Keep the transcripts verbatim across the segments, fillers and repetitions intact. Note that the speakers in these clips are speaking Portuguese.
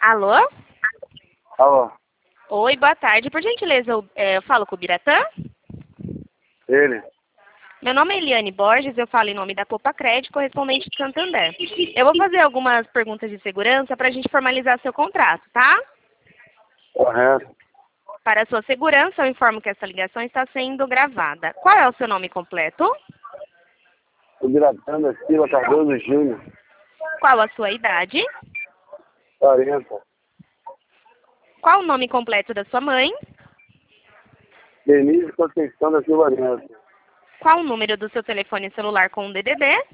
Alô? Alô, Oi, boa tarde. Por gentileza, eu, é, eu falo com o Biratã? ele? Meu nome é Eliane Borges, eu falo em nome da Copa Crédito, correspondente de Santander. Eu vou fazer algumas perguntas de segurança para a gente formalizar seu contrato, tá? Correto. Para a sua segurança, eu informo que essa ligação está sendo gravada. Qual é o seu nome completo? O Biratã da Silva Cardoso Júnior. Qual a sua idade? quarenta. Qual o nome completo da sua mãe? Denise Conceição da Silva Neto. Qual o número do seu telefone celular com o D D D?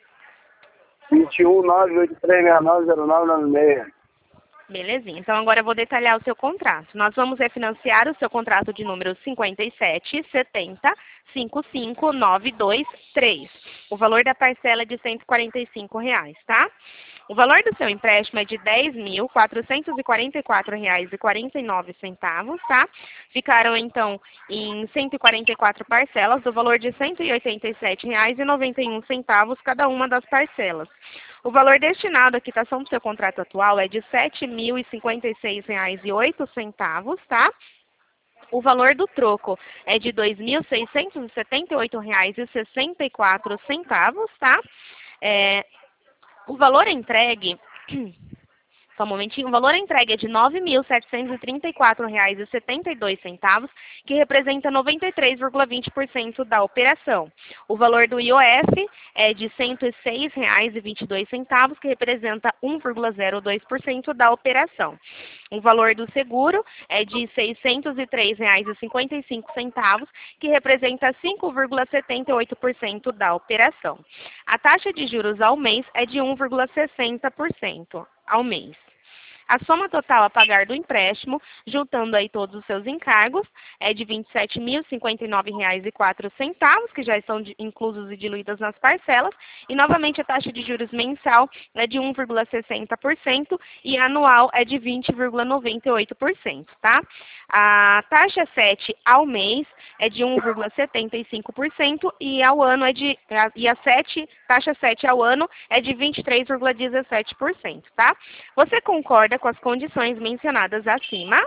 vinte e um, nove oito três seis nove zero nove nove seis. Belezinha. Então agora eu vou detalhar o seu contrato. Nós vamos refinanciar o seu contrato de número cinquenta e sete setenta cinquenta e cinco noventa e dois três. O valor da parcela é de cento e quarenta e cinco reais, tá? O valor do seu empréstimo é de dez mil quatrocentos e quarenta e quatro reais e quarenta e nove centavos, tá? Ficaram então em cento e quarenta e quatro parcelas do valor de cento e oitenta e sete reais e noventa e um centavos cada uma das parcelas. O valor destinado à quitação do seu contrato atual é de sete mil e cinquenta e seis reais e oito centavos, tá? O valor do troco é de dois mil seiscentos e setenta e oito reais e sessenta e quatro centavos, tá? É, o valor entregue, só um momentinho, o valor entregue é de nove mil setecentos e trinta e quatro reais e setenta e dois centavos, que representa noventa e três vírgula vinte por cento da operação. O valor do I O F é de cento e seis reais e vinte e dois centavos, que representa um vírgula zero dois por cento da operação. O valor do seguro é de seiscentos e três reais e cinquenta e cinco centavos, que representa cinco vírgula setenta e oito por cento da operação. A taxa de juros ao mês é de um vírgula sessenta por cento ao mês. A soma total a pagar do empréstimo, juntando aí todos os seus encargos, é de vinte e sete mil e cinquenta e nove reais e quatro centavos, que já estão de, inclusos e diluídos nas parcelas, e novamente a taxa de juros mensal é de um vírgula sessenta por cento e anual é de vinte vírgula noventa e oito por cento, tá? A taxa sete ao mês é de um vírgula setenta e cinco por cento e ao ano é de e a sete, taxa sete ao ano é de vinte e três vírgula dezessete por cento, tá? Você concorda com as condições mencionadas acima?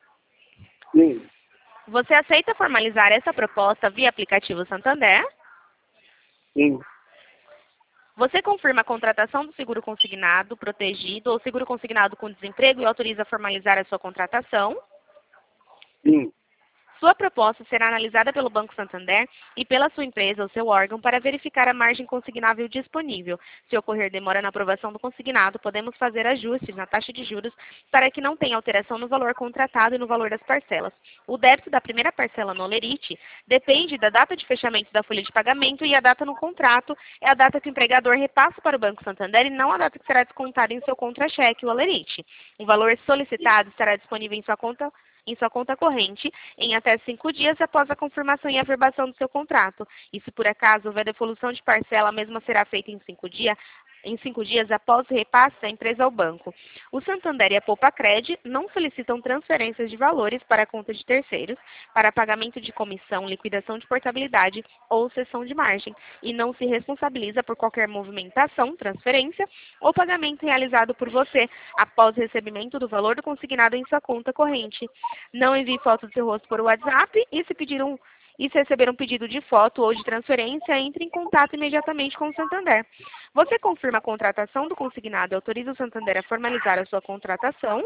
Sim. Você aceita formalizar essa proposta via aplicativo Santander? Sim. Você confirma a contratação do seguro consignado, protegido ou seguro consignado com desemprego e autoriza formalizar a sua contratação? Sim. Sua proposta será analisada pelo Banco Santander e pela sua empresa ou seu órgão para verificar a margem consignável disponível. Se ocorrer demora na aprovação do consignado, podemos fazer ajustes na taxa de juros para que não tenha alteração no valor contratado e no valor das parcelas. O débito da primeira parcela no Olerite depende da data de fechamento da folha de pagamento e a data no contrato é a data que o empregador repassa para o Banco Santander e não a data que será descontada em seu contra-cheque, o Olerite. O valor solicitado estará disponível em sua conta em sua conta corrente em até cinco dias após a confirmação e averbação do seu contrato. E se por acaso houver devolução de parcela, a mesma será feita em cinco dias, em cinco dias após o repasse da empresa ao banco. O Santander e a Poupa Cred não solicitam transferências de valores para a conta de terceiros, para pagamento de comissão, liquidação de portabilidade ou cessão de margem, e não se responsabiliza por qualquer movimentação, transferência ou pagamento realizado por você após o recebimento do valor do consignado em sua conta corrente. Não envie foto do seu rosto por WhatsApp e se pedir um E se receber um pedido de foto ou de transferência, entre em contato imediatamente com o Santander. Você confirma a contratação do consignado e autoriza o Santander a formalizar a sua contratação?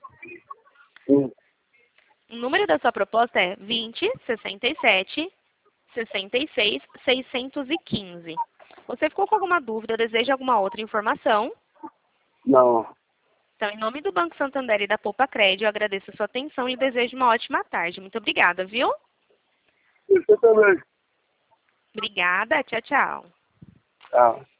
Sim. O número da sua proposta é vinte, sessenta e sete, sessenta e seis, seiscentos e quinze. Você ficou com alguma dúvida ou deseja alguma outra informação? Não. Então, em nome do Banco Santander e da Poupa Cred, eu agradeço a sua atenção e desejo uma ótima tarde. Muito obrigada, viu? Você também. Obrigada. Tchau, tchau. Tchau.